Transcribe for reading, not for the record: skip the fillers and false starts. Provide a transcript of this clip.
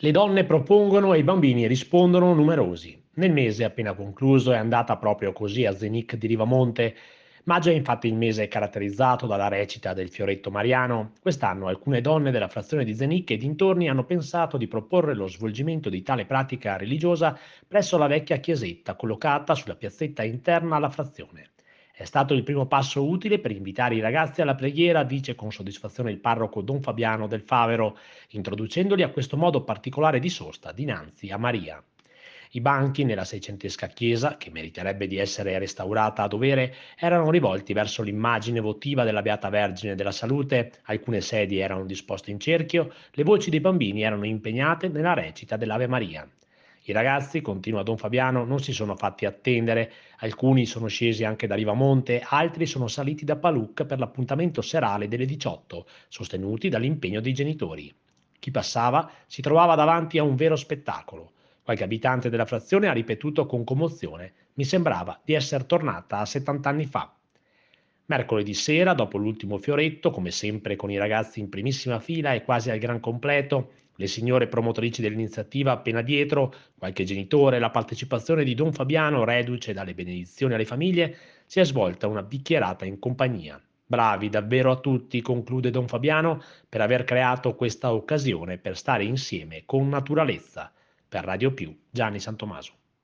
Le donne propongono e i bambini rispondono numerosi. Nel mese appena concluso è andata proprio così a Zenic di Rivamonte. Maggio è infatti il mese caratterizzato dalla recita del Fioretto Mariano. Quest'anno alcune donne della frazione di Zenic e dintorni hanno pensato di proporre lo svolgimento di tale pratica religiosa presso la vecchia chiesetta collocata sulla piazzetta interna alla frazione. È stato il primo passo utile per invitare i ragazzi alla preghiera, dice con soddisfazione il parroco Don Fabiano del Favero, introducendoli a questo modo particolare di sosta dinanzi a Maria. I banchi nella seicentesca chiesa, che meriterebbe di essere restaurata a dovere, erano rivolti verso l'immagine votiva della Beata Vergine della Salute, alcune sedie erano disposte in cerchio, le voci dei bambini erano impegnate nella recita dell'Ave Maria. I ragazzi, continua Don Fabiano, non si sono fatti attendere, alcuni sono scesi anche da Rivamonte, altri sono saliti da Paluc per l'appuntamento serale delle 18, sostenuti dall'impegno dei genitori. Chi passava si trovava davanti a un vero spettacolo. Qualche abitante della frazione ha ripetuto con commozione: mi sembrava di essere tornata a 70 anni fa. Mercoledì sera, dopo l'ultimo fioretto, come sempre con i ragazzi in primissima fila e quasi al gran completo, le signore promotrici dell'iniziativa appena dietro, qualche genitore, la partecipazione di Don Fabiano, reduce dalle benedizioni alle famiglie, si è svolta una bicchierata in compagnia. Bravi davvero a tutti, conclude Don Fabiano, per aver creato questa occasione per stare insieme con naturalezza. Per Radio Più, Gianni Santomaso.